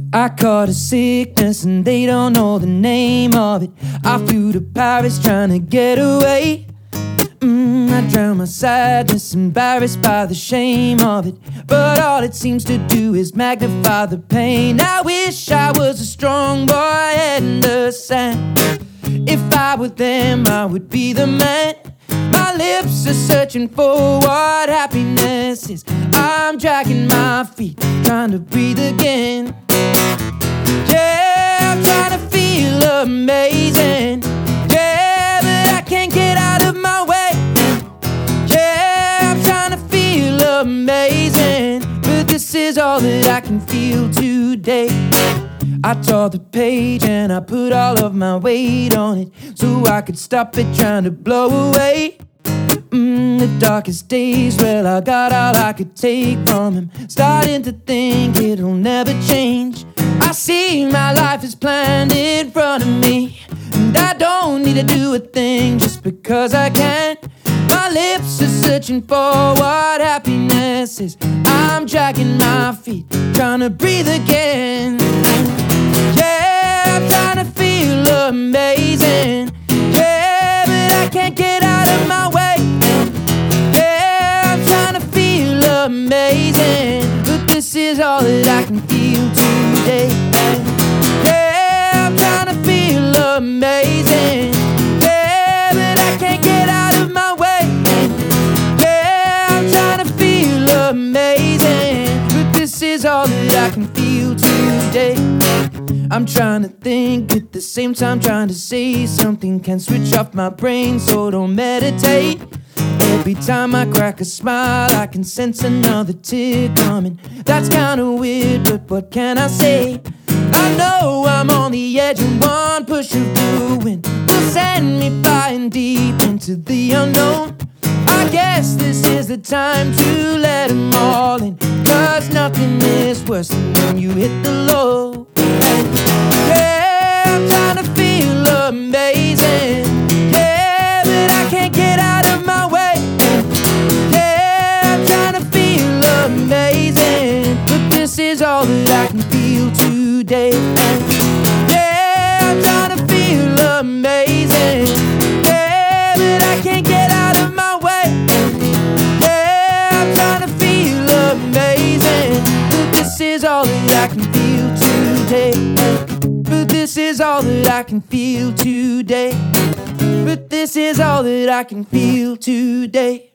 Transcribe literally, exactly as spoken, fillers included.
I caught a sickness and they don't know the name of it. I flew to Paris trying to get away. Mm, I drown my sadness, embarrassed by the shame of it. But all it seems to do is magnify the pain. I wish I was a strong boy in the sand. If I were them, I would be the man. My lips are searching for what happiness is. I'm dragging my feet, trying to breathe again. Yeah, I'm trying to feel amazing. Yeah, but I can't get out of my way. Yeah, I'm trying to feel amazing, but this is all that I can feel today. I tore the page and I put all of my weight on it, so I could stop it trying to blow away. Mm, the darkest days, well, I got all I could take from him. Starting to think it'll never change. I see my life is planned in front of me, and I don't need to do a thing just because I can. My lips are searching for what happiness is. I'm dragging my feet, trying to breathe again. Yeah, I'm trying to feel amazing. Yeah, but I can't get out of my way. Yeah, I'm trying to feel amazing, but this is all that I can feel today. Yeah, I'm trying to feel amazing. Yeah, but I can't get out of my way. Yeah, I'm trying to feel amazing, but this is all that I can feel today. I'm trying to think at the same time, trying to say something. Can't switch off my brain, so don't meditate. Every time I crack a smile, I can sense another tear coming. That's kinda weird, but what can I say? I know I'm on the edge, and one push of ruin will send me flying deep into the unknown. I guess this is the time to let them all in, 'cause nothing is worse than when you hit the low. Yeah, I'm trying to feel amazing. Yeah, but I can't get out of my way. Yeah, I'm trying to feel amazing, but this is all that I can feel today. Yeah, I'm trying to feel amazing. Yeah, but I can't get out of my way. Yeah, I'm trying to feel amazing, but this is all that I can feel today. But this is all that I can feel today. But this is all that I can feel today.